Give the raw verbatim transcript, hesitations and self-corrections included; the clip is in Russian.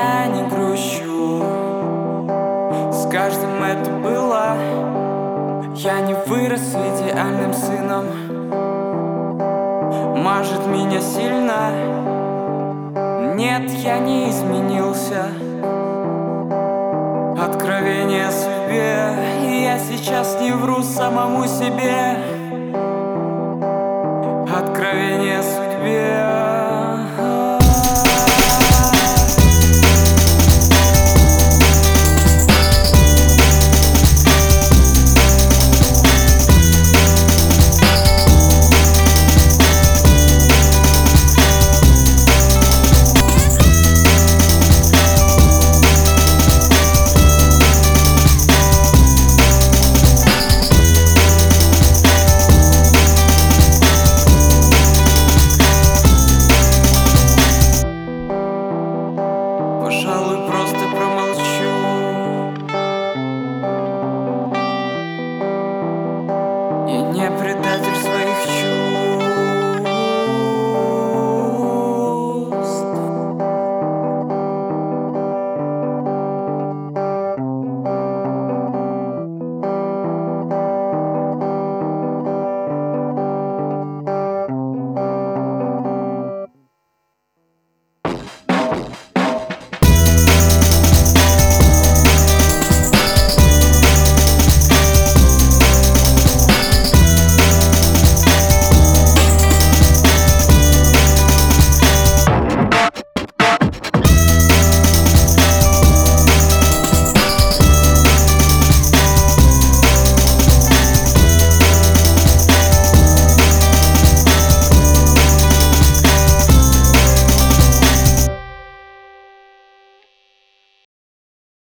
я не грущу. С каждым это было. Я не вырос идеальным сыном. Мажет меня сильно. Нет, я не изменился. Откровение судьбе. Я сейчас не вру самому себе. Откровение судьбе. Пожалуй, просто